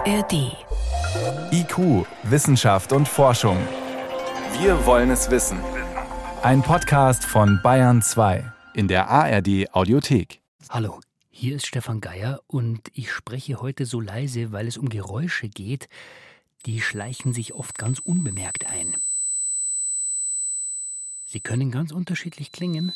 ARD. IQ, Wissenschaft und Forschung. Wir wollen es wissen. Ein Podcast von Bayern 2 in der ARD Audiothek. Hallo, hier ist Stefan Geier und ich spreche heute so leise, weil es um Geräusche geht, die schleichen sich oft ganz unbemerkt ein. Sie können ganz unterschiedlich klingen.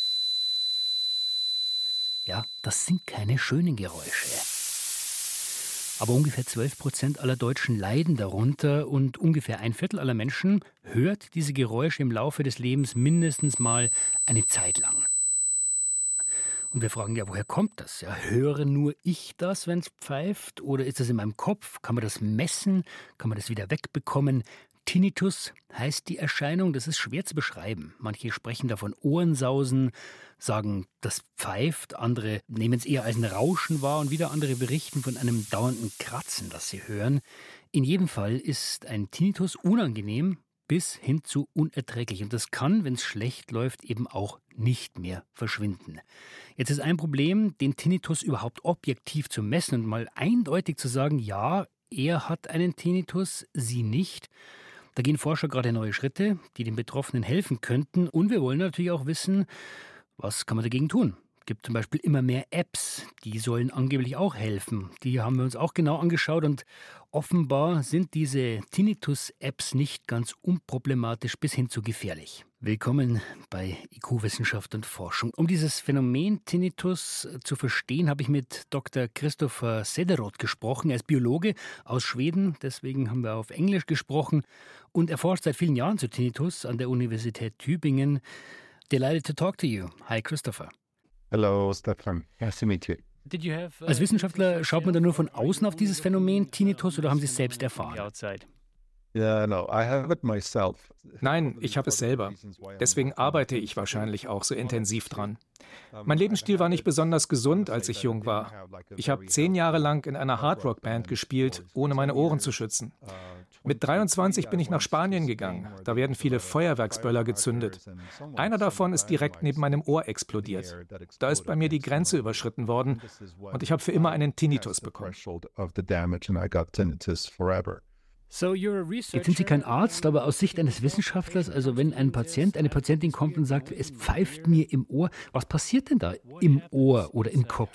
Ja, das sind keine schönen Geräusche. Aber ungefähr 12% aller Deutschen leiden darunter und ungefähr ein Viertel aller Menschen hört diese Geräusche im Laufe des Lebens mindestens mal eine Zeit lang. Und wir fragen ja, woher kommt das? Ja, höre nur ich das, wenn es pfeift? Oder ist das in meinem Kopf? Kann man das messen? Kann man das wieder wegbekommen? Tinnitus heißt die Erscheinung, das ist schwer zu beschreiben. Manche sprechen davon Ohrensausen, sagen, das pfeift, andere nehmen es eher als ein Rauschen wahr und wieder andere berichten von einem dauernden Kratzen, das sie hören. In jedem Fall ist ein Tinnitus unangenehm bis hin zu unerträglich. Und das kann, wenn es schlecht läuft, eben auch nicht mehr verschwinden. Jetzt ist ein Problem, den Tinnitus überhaupt objektiv zu messen und mal eindeutig zu sagen, ja, er hat einen Tinnitus, sie nicht. Da gehen Forscher gerade neue Schritte, die den Betroffenen helfen könnten. Und wir wollen natürlich auch wissen, was kann man dagegen tun? Es gibt zum Beispiel immer mehr Apps, die sollen angeblich auch helfen. Die haben wir uns auch genau angeschaut und offenbar sind diese Tinnitus-Apps nicht ganz unproblematisch bis hin zu gefährlich. Willkommen bei IQ Wissenschaft und Forschung. Um dieses Phänomen Tinnitus zu verstehen, habe ich mit Dr. Christopher Cederoth gesprochen. Er ist Biologe aus Schweden, deswegen haben wir auf Englisch gesprochen und er forscht seit vielen Jahren zu Tinnitus an der Universität Tübingen. Delighted to talk to you. Hi, Christopher. Hello, Stefan. Nice to meet you. Als Wissenschaftler schaut man da nur von außen auf dieses Phänomen Tinnitus oder haben Sie es selbst erfahren? Nein, ich habe es selber. Deswegen arbeite ich wahrscheinlich auch so intensiv dran. Mein Lebensstil war nicht besonders gesund, als ich jung war. Ich habe 10 Jahre lang in einer Hardrock-Band gespielt, ohne meine Ohren zu schützen. Mit 23 bin ich nach Spanien gegangen. Da werden viele Feuerwerksböller gezündet. Einer davon ist direkt neben meinem Ohr explodiert. Da ist bei mir die Grenze überschritten worden und ich habe für immer einen Tinnitus bekommen. Jetzt sind Sie kein Arzt, aber aus Sicht eines Wissenschaftlers, also wenn ein Patient, eine Patientin kommt und sagt, es pfeift mir im Ohr, was passiert denn da im Ohr oder im Kopf?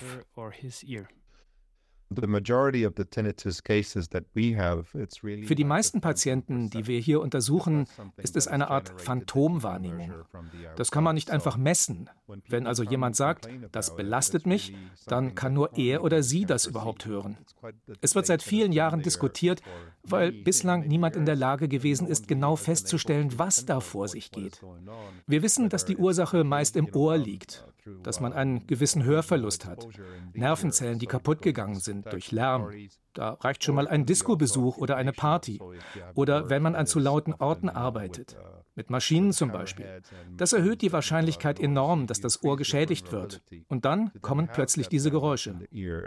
Für die meisten Patienten, die wir hier untersuchen, ist es eine Art Phantomwahrnehmung. Das kann man nicht einfach messen. Wenn also jemand sagt, das belastet mich, dann kann nur er oder sie das überhaupt hören. Es wird seit vielen Jahren diskutiert, weil bislang niemand in der Lage gewesen ist, genau festzustellen, was da vor sich geht. Wir wissen, dass die Ursache meist im Ohr liegt, dass man einen gewissen Hörverlust hat, Nervenzellen, die kaputt gegangen sind durch Lärm. Da reicht schon mal ein Disco-Besuch oder eine Party. Oder wenn man an zu lauten Orten arbeitet. Mit Maschinen zum Beispiel. Das erhöht die Wahrscheinlichkeit enorm, dass das Ohr geschädigt wird. Und dann kommen plötzlich diese Geräusche.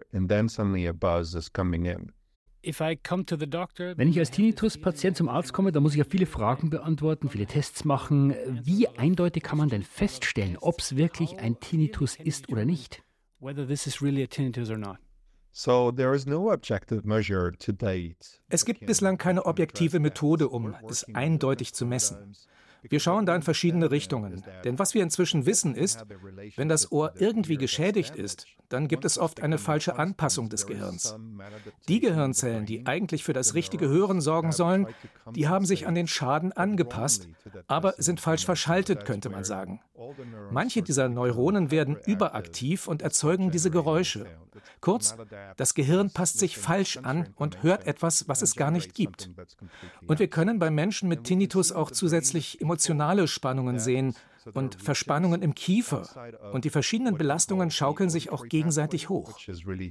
Wenn ich als Tinnitus-Patient zum Arzt komme, dann muss ich ja viele Fragen beantworten, viele Tests machen. Wie eindeutig kann man denn feststellen, ob es wirklich ein Tinnitus ist oder nicht? Es gibt bislang keine objektive Methode, um es eindeutig zu messen. Wir schauen da in verschiedene Richtungen. Denn was wir inzwischen wissen ist, wenn das Ohr irgendwie geschädigt ist, dann gibt es oft eine falsche Anpassung des Gehirns. Die Gehirnzellen, die eigentlich für das richtige Hören sorgen sollen, die haben sich an den Schaden angepasst, aber sind falsch verschaltet, könnte man sagen. Manche dieser Neuronen werden überaktiv und erzeugen diese Geräusche. Kurz, das Gehirn passt sich falsch an und hört etwas, was es gar nicht gibt. Und wir können bei Menschen mit Tinnitus auch zusätzlich emotionale Spannungen sehen und Verspannungen im Kiefer. Und die verschiedenen Belastungen schaukeln sich auch gegenseitig hoch.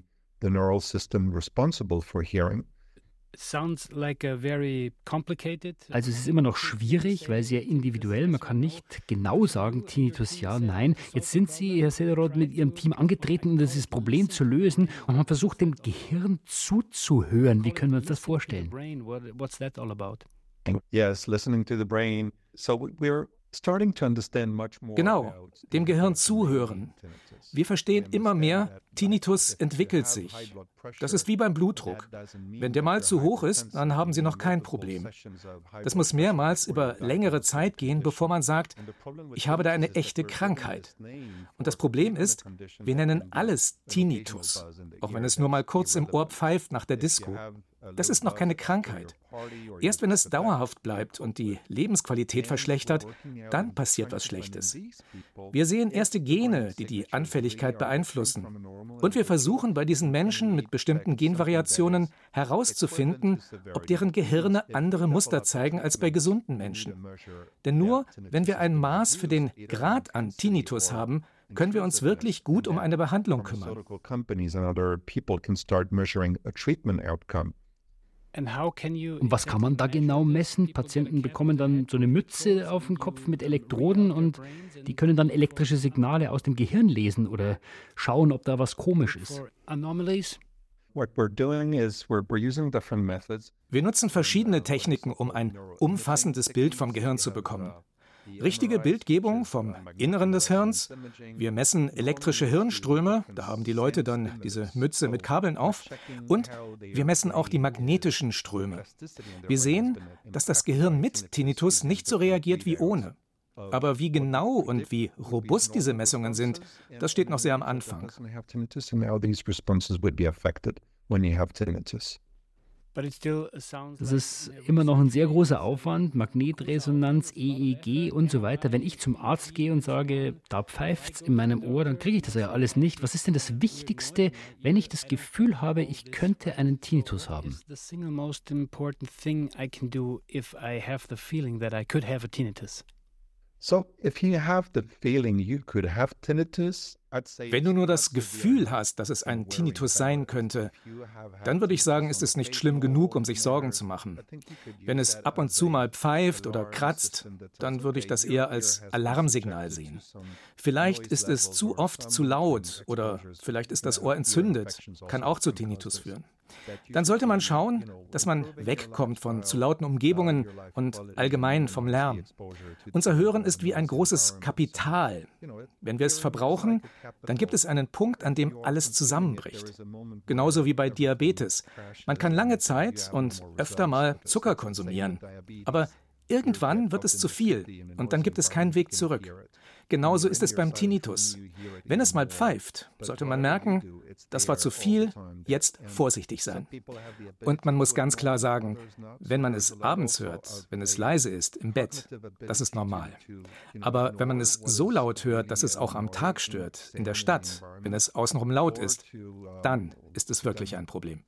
Also es ist immer noch schwierig, weil sehr individuell, man kann nicht genau sagen, Tinnitus ja, nein. Jetzt sind Sie, Herr Cederoth, mit Ihrem Team angetreten, um dieses Problem zu lösen und haben versucht, dem Gehirn zuzuhören. Wie können wir uns das vorstellen? Yes, listening to the brain. So we're Genau, dem Gehirn zuhören. Wir verstehen immer mehr, Tinnitus entwickelt sich. Das ist wie beim Blutdruck. Wenn der mal zu hoch ist, dann haben Sie noch kein Problem. Das muss mehrmals über längere Zeit gehen, bevor man sagt, ich habe da eine echte Krankheit. Und das Problem ist, wir nennen alles Tinnitus, auch wenn es nur mal kurz im Ohr pfeift nach der Disco. Das ist noch keine Krankheit. Erst wenn es dauerhaft bleibt und die Lebensqualität verschlechtert, dann passiert was Schlechtes. Wir sehen erste Gene, die die Anfälligkeit beeinflussen. Und wir versuchen bei diesen Menschen mit bestimmten Genvariationen herauszufinden, ob deren Gehirne andere Muster zeigen als bei gesunden Menschen. Denn nur, wenn wir ein Maß für den Grad an Tinnitus haben, können wir uns wirklich gut um eine Behandlung kümmern. Und was kann man da genau messen? Patienten bekommen dann so eine Mütze auf den Kopf mit Elektroden und die können dann elektrische Signale aus dem Gehirn lesen oder schauen, ob da was komisch ist. Wir nutzen verschiedene Techniken, um ein umfassendes Bild vom Gehirn zu bekommen. Richtige Bildgebung vom Inneren des Hirns. Wir messen elektrische Hirnströme, da haben die Leute dann diese Mütze mit Kabeln auf. Und wir messen auch die magnetischen Ströme. Wir sehen, dass das Gehirn mit Tinnitus nicht so reagiert wie ohne. Aber wie genau und wie robust diese Messungen sind, das steht noch sehr am Anfang. Das ist immer noch ein sehr großer Aufwand, Magnetresonanz, EEG und so weiter. Wenn ich zum Arzt gehe und sage, da pfeift's in meinem Ohr, dann kriege ich das ja alles nicht. Was ist denn das Wichtigste, wenn ich das Gefühl habe, ich könnte einen Tinnitus haben? Wenn du nur das Gefühl hast, dass es ein Tinnitus sein könnte, dann würde ich sagen, ist es nicht schlimm genug, um sich Sorgen zu machen. Wenn es ab und zu mal pfeift oder kratzt, dann würde ich das eher als Alarmsignal sehen. Vielleicht ist es zu oft zu laut oder vielleicht ist das Ohr entzündet, kann auch zu Tinnitus führen. Dann sollte man schauen, dass man wegkommt von zu lauten Umgebungen und allgemein vom Lärm. Unser Hören ist wie ein großes Kapital. Wenn wir es verbrauchen, dann gibt es einen Punkt, an dem alles zusammenbricht. Genauso wie bei Diabetes. Man kann lange Zeit und öfter mal Zucker konsumieren. Aber irgendwann wird es zu viel und dann gibt es keinen Weg zurück. Genauso ist es beim Tinnitus. Wenn es mal pfeift, sollte man merken, das war zu viel, jetzt vorsichtig sein. Und man muss ganz klar sagen, wenn man es abends hört, wenn es leise ist, im Bett, das ist normal. Aber wenn man es so laut hört, dass es auch am Tag stört, in der Stadt, wenn es außenrum laut ist, dann ist es wirklich ein Problem.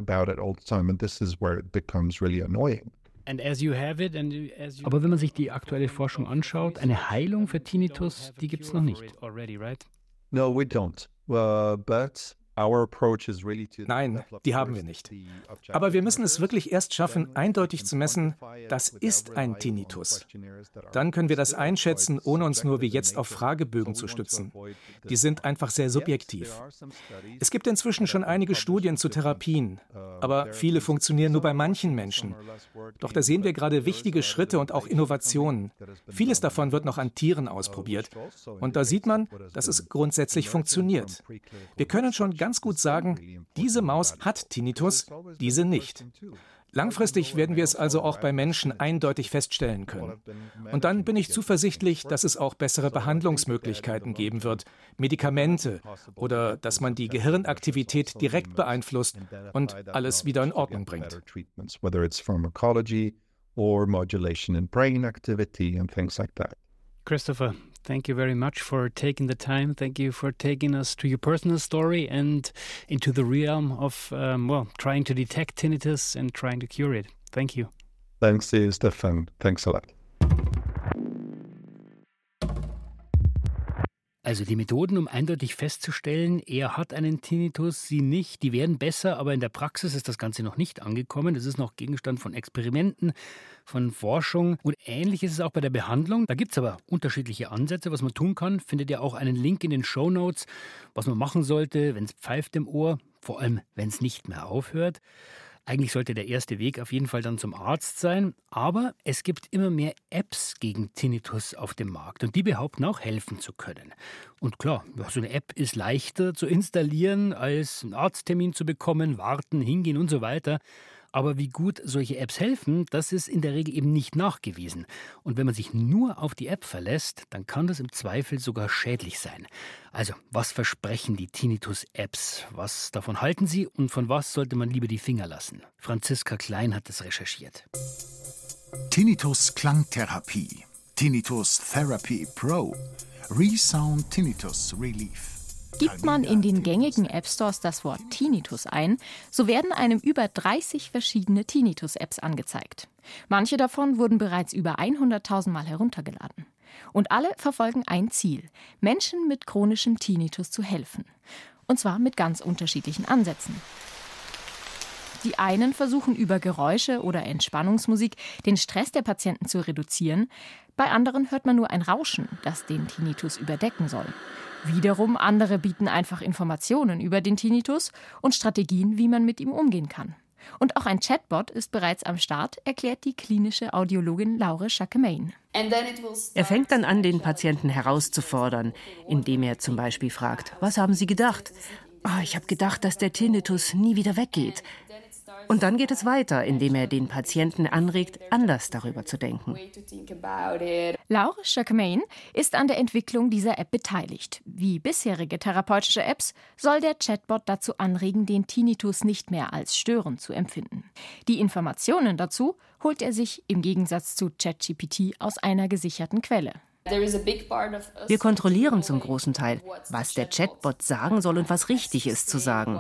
Aber wenn man sich die aktuelle Forschung anschaut, eine Heilung für Tinnitus, die gibt es noch nicht. No, we don't. But Nein, die haben wir nicht. Aber wir müssen es wirklich erst schaffen, eindeutig zu messen, das ist ein Tinnitus. Dann können wir das einschätzen, ohne uns nur wie jetzt auf Fragebögen zu stützen. Die sind einfach sehr subjektiv. Es gibt inzwischen schon einige Studien zu Therapien, aber viele funktionieren nur bei manchen Menschen. Doch da sehen wir gerade wichtige Schritte und auch Innovationen. Vieles davon wird noch an Tieren ausprobiert. Und da sieht man, dass es grundsätzlich funktioniert. Wir können schon ganz gut sagen, diese Maus hat Tinnitus, diese nicht. Langfristig werden wir es also auch bei Menschen eindeutig feststellen können. Und dann bin ich zuversichtlich, dass es auch bessere Behandlungsmöglichkeiten geben wird, Medikamente oder dass man die Gehirnaktivität direkt beeinflusst und alles wieder in Ordnung bringt. Christopher, thank you very much for taking the time. Thank you for taking us to your personal story and into the realm of, trying to detect tinnitus and trying to cure it. Thank you. Thanks, Stefan. Thanks a lot. Also die Methoden, um eindeutig festzustellen, er hat einen Tinnitus, sie nicht, die werden besser, aber in der Praxis ist das Ganze noch nicht angekommen. Das ist noch Gegenstand von Experimenten, von Forschung und ähnlich ist es auch bei der Behandlung. Da gibt es aber unterschiedliche Ansätze, was man tun kann. Findet ihr auch einen Link in den Shownotes, was man machen sollte, wenn es pfeift im Ohr, vor allem wenn es nicht mehr aufhört. Eigentlich sollte der erste Weg auf jeden Fall dann zum Arzt sein. Aber es gibt immer mehr Apps gegen Tinnitus auf dem Markt. Und die behaupten auch, helfen zu können. Und klar, so eine App ist leichter zu installieren, als einen Arzttermin zu bekommen, warten, hingehen und so weiter. Aber wie gut solche Apps helfen, das ist in der Regel eben nicht nachgewiesen. Und wenn man sich nur auf die App verlässt, dann kann das im Zweifel sogar schädlich sein. Also, was versprechen die Tinnitus-Apps? Was davon halten sie und von was sollte man lieber die Finger lassen? Franziska Klein hat es recherchiert. Tinnitus-Klangtherapie, Tinnitus Therapy Pro, Resound Tinnitus Relief. Gibt man in den gängigen App-Stores das Wort Tinnitus ein, so werden einem über 30 verschiedene Tinnitus-Apps angezeigt. Manche davon wurden bereits über 100.000 Mal heruntergeladen. Und alle verfolgen ein Ziel: Menschen mit chronischem Tinnitus zu helfen. Und zwar mit ganz unterschiedlichen Ansätzen. Die einen versuchen über Geräusche oder Entspannungsmusik den Stress der Patienten zu reduzieren. Bei anderen hört man nur ein Rauschen, das den Tinnitus überdecken soll. Wiederum andere bieten einfach Informationen über den Tinnitus und Strategien, wie man mit ihm umgehen kann. Und auch ein Chatbot ist bereits am Start, erklärt die klinische Audiologin Laure Jacquemain. Er fängt dann an, den Patienten herauszufordern, indem er zum Beispiel fragt: Was haben Sie gedacht? Ich habe gedacht, dass der Tinnitus nie wieder weggeht. Und dann geht es weiter, indem er den Patienten anregt, anders darüber zu denken. Laure Jacquemain ist an der Entwicklung dieser App beteiligt. Wie bisherige therapeutische Apps soll der Chatbot dazu anregen, den Tinnitus nicht mehr als störend zu empfinden. Die Informationen dazu holt er sich im Gegensatz zu ChatGPT aus einer gesicherten Quelle. Wir kontrollieren zum großen Teil, was der Chatbot sagen soll und was richtig ist zu sagen.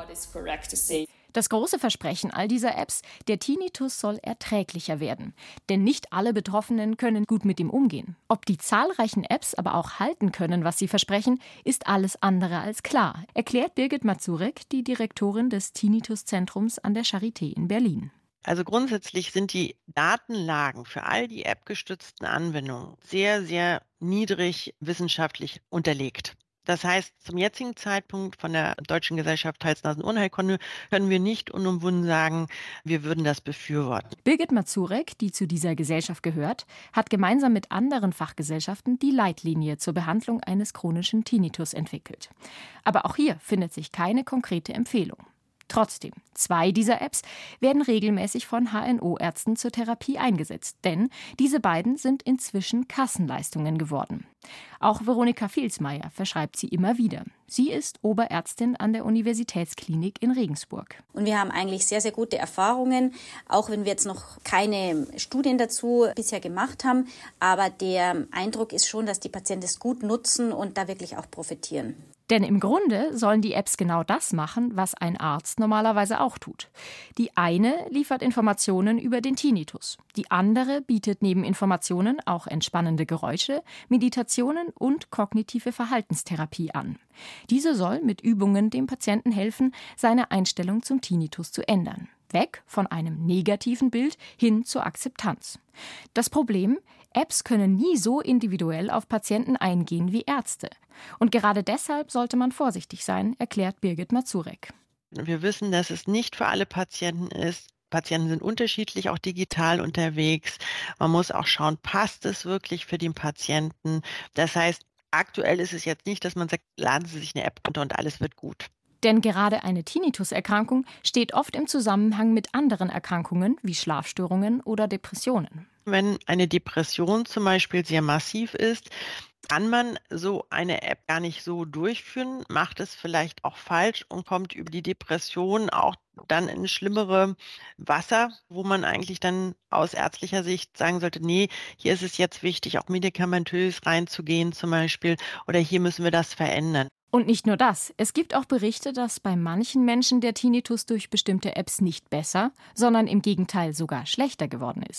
Das große Versprechen all dieser Apps: der Tinnitus soll erträglicher werden. Denn nicht alle Betroffenen können gut mit ihm umgehen. Ob die zahlreichen Apps aber auch halten können, was sie versprechen, ist alles andere als klar, erklärt Birgit Mazurek, die Direktorin des Tinnitus-Zentrums an der Charité in Berlin. Also grundsätzlich sind die Datenlagen für all die appgestützten Anwendungen sehr, sehr niedrig wissenschaftlich unterlegt. Das heißt, zum jetzigen Zeitpunkt von der Deutschen Gesellschaft Hals-Nasen-Ohrenheilkunde können wir nicht unumwunden sagen, wir würden das befürworten. Birgit Mazurek, die zu dieser Gesellschaft gehört, hat gemeinsam mit anderen Fachgesellschaften die Leitlinie zur Behandlung eines chronischen Tinnitus entwickelt. Aber auch hier findet sich keine konkrete Empfehlung. Trotzdem, 2 dieser Apps werden regelmäßig von HNO-Ärzten zur Therapie eingesetzt, denn diese beiden sind inzwischen Kassenleistungen geworden. Auch Veronika Vilsmeier verschreibt sie immer wieder. Sie ist Oberärztin an der Universitätsklinik in Regensburg. Und wir haben eigentlich sehr, sehr gute Erfahrungen, auch wenn wir jetzt noch keine Studien dazu bisher gemacht haben. Aber der Eindruck ist schon, dass die Patienten es gut nutzen und da wirklich auch profitieren. Denn im Grunde sollen die Apps genau das machen, was ein Arzt normalerweise auch tut. Die eine liefert Informationen über den Tinnitus. Die andere bietet neben Informationen auch entspannende Geräusche, Meditationen und kognitive Verhaltenstherapie an. Diese soll mit Übungen dem Patienten helfen, seine Einstellung zum Tinnitus zu ändern. Weg von einem negativen Bild hin zur Akzeptanz. Das Problem: Apps können nie so individuell auf Patienten eingehen wie Ärzte. Und gerade deshalb sollte man vorsichtig sein, erklärt Birgit Mazurek. Wir wissen, dass es nicht für alle Patienten ist. Patienten sind unterschiedlich, auch digital unterwegs. Man muss auch schauen, passt es wirklich für den Patienten? Das heißt, aktuell ist es jetzt nicht, dass man sagt, laden Sie sich eine App runter und alles wird gut. Denn gerade eine Tinnitus-Erkrankung steht oft im Zusammenhang mit anderen Erkrankungen wie Schlafstörungen oder Depressionen. Wenn eine Depression zum Beispiel sehr massiv ist, kann man so eine App gar nicht so durchführen, macht es vielleicht auch falsch und kommt über die Depression auch dann in schlimmere Wasser, wo man eigentlich dann aus ärztlicher Sicht sagen sollte, nee, hier ist es jetzt wichtig, auch medikamentös reinzugehen zum Beispiel, oder hier müssen wir das verändern. Und nicht nur das. Es gibt auch Berichte, dass bei manchen Menschen der Tinnitus durch bestimmte Apps nicht besser, sondern im Gegenteil sogar schlechter geworden ist.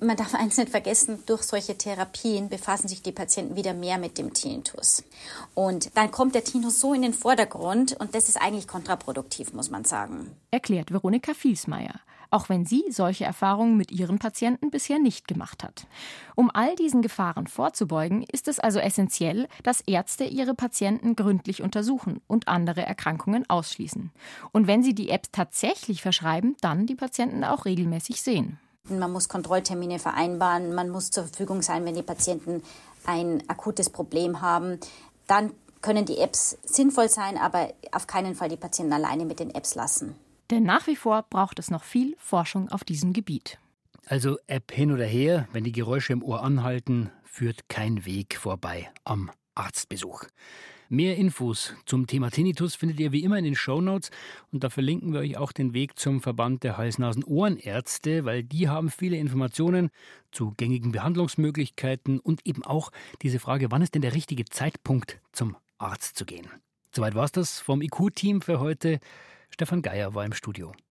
Man darf eins nicht vergessen, durch solche Therapien befassen sich die Patienten wieder mehr mit dem Tinnitus. Und dann kommt der Tinnitus so in den Vordergrund und das ist eigentlich kontraproduktiv, muss man sagen. Erklärt Veronika Vielsmeier, auch wenn sie solche Erfahrungen mit ihren Patienten bisher nicht gemacht hat. Um all diesen Gefahren vorzubeugen, ist es also essentiell, dass Ärzte ihre Patienten gründlich untersuchen und andere Erkrankungen ausschließen. Und wenn sie die Apps tatsächlich verschreiben, dann die Patienten auch regelmäßig sehen. Man muss Kontrolltermine vereinbaren, man muss zur Verfügung sein, wenn die Patienten ein akutes Problem haben. Dann können die Apps sinnvoll sein, aber auf keinen Fall die Patienten alleine mit den Apps lassen. Denn nach wie vor braucht es noch viel Forschung auf diesem Gebiet. Also App hin oder her, wenn die Geräusche im Ohr anhalten, führt kein Weg vorbei am Arztbesuch. Mehr Infos zum Thema Tinnitus findet ihr wie immer in den Shownotes und da verlinken wir euch auch den Weg zum Verband der Hals-Nasen-Ohrenärzte, weil die haben viele Informationen zu gängigen Behandlungsmöglichkeiten und eben auch diese Frage, wann ist denn der richtige Zeitpunkt zum Arzt zu gehen. Soweit war's das vom IQ-Team für heute. Stefan Geier war im Studio.